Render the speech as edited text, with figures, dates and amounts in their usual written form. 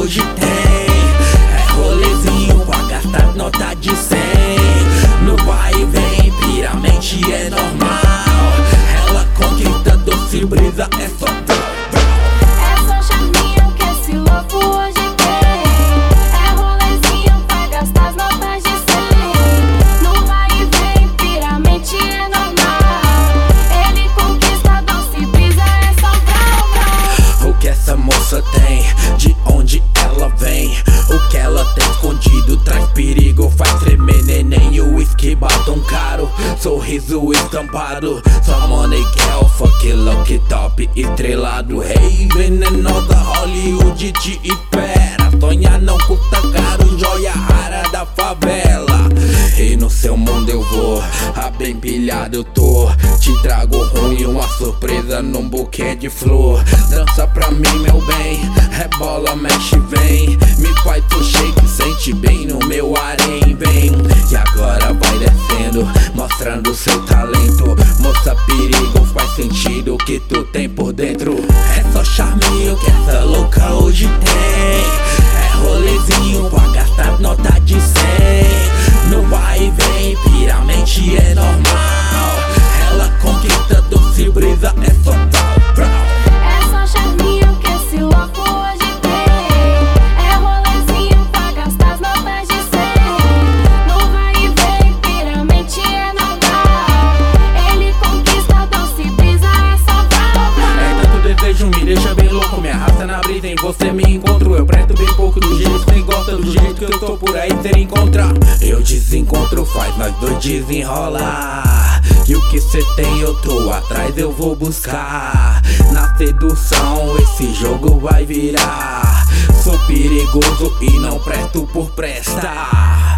hoje tem. É rolezinho pra gastar nota de 100. No vai e vem, piramente é normal. Ela conquista doce brisa, é só É só charminho que esse louco hoje tem. É rolezinho pra gastar as notas de 100. No vai e vem, piramente é normal. Ele conquista doce brisa, é só vrau. O que essa moça tem, de onde ela vem, o que ela tem escondido traz perigo, faz tremer neném. O whisky batom caro, sorriso estampado, só money girl, fuck look top, estrelado. Hey, venenosa Hollywood te espera, sonhar não custa caro, joia rara da favela. E no seu mundo eu vou, bem pilhado eu tô, te trago ruim, uma surpresa num buquê de flor. Dança pra mim meu bem, rebola, mexe, vem, me faz o shake, sente bem no meu harém, vem. E agora vai descendo, mostrando seu talento. Moça, perigo, faz sentido o que tu tem por dentro. É só charminho que essa louca hoje tem. É rolezinho pra gastar nota de 100. No vai e vem, piramente é normal. Ela conquista doce brisa, é só vrau. É só charminho que esse louco hoje tem. É rolezinho pra gastar as notas de 100. No vai e vem, piramente é normal. Ele conquista doce brisa, é só vrau. É tanto desejo, me deixa bem louco, me arrasta na brisa, em você me encontro. Eu presto bem pouco do jeito que você gosta, do jeito que eu tô por aí ser encontrar. Eu desencontro, faz nós dois desenrolar. E o que cê tem eu tô atrás, eu vou buscar. Na sedução esse jogo vai virar. Sou perigoso e não presto por prestar.